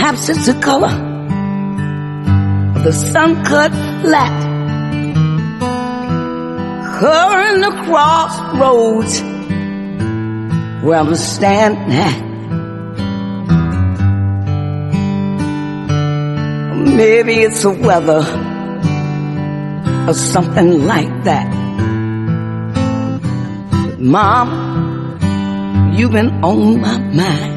Perhaps it's the color of the sun-cut flat, covering the crossroads where I'm standing at. Maybe it's the weather or something like that. Mom, you've been on my mind.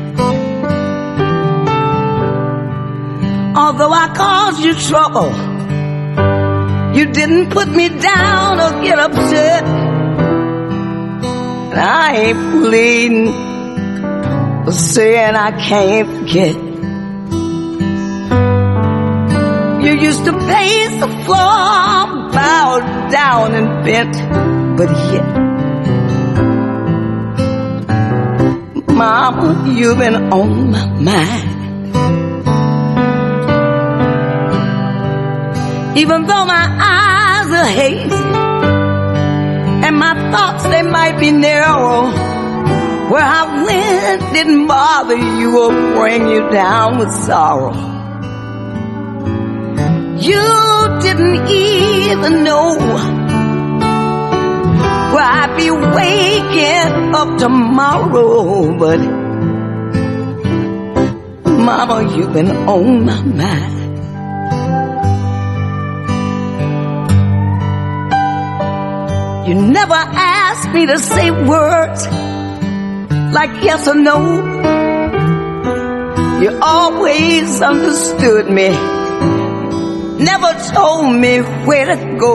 Although I caused you trouble, you didn't put me down or get upset. And I ain't pleading or saying I can't forget. You used to pace the floor, bowed down and bent, but yet, Mama, you've been on my mind. Even though my eyes are hazy and my thoughts, they might be narrow, where I went didn't bother you or bring you down with sorrow. You didn't even know where I'd be waking up tomorrow, but Mama, you've been on my mind. You never asked me to say words like yes or no. You always understood me, never told me where to go.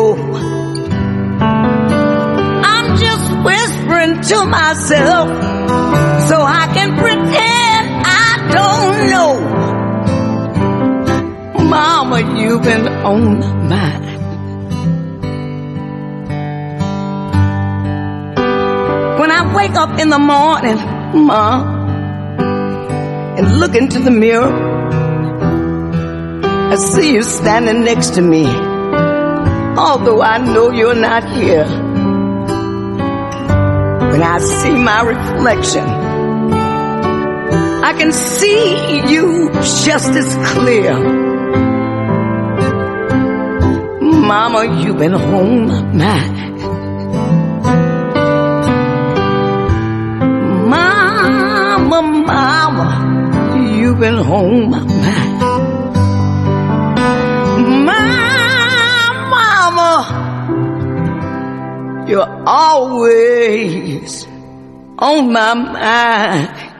I'm just whispering to myself so I can pretend I don't know. Mama, you've been on my mind. When I wake up in the morning, Mom, and look into the mirror, I see you standing next to me, although I know you're not here. When I see my reflection, I can see you just as clear. Mama, you've been on my mind. Mama, you've been on my mind. Mama, you're always on my mind.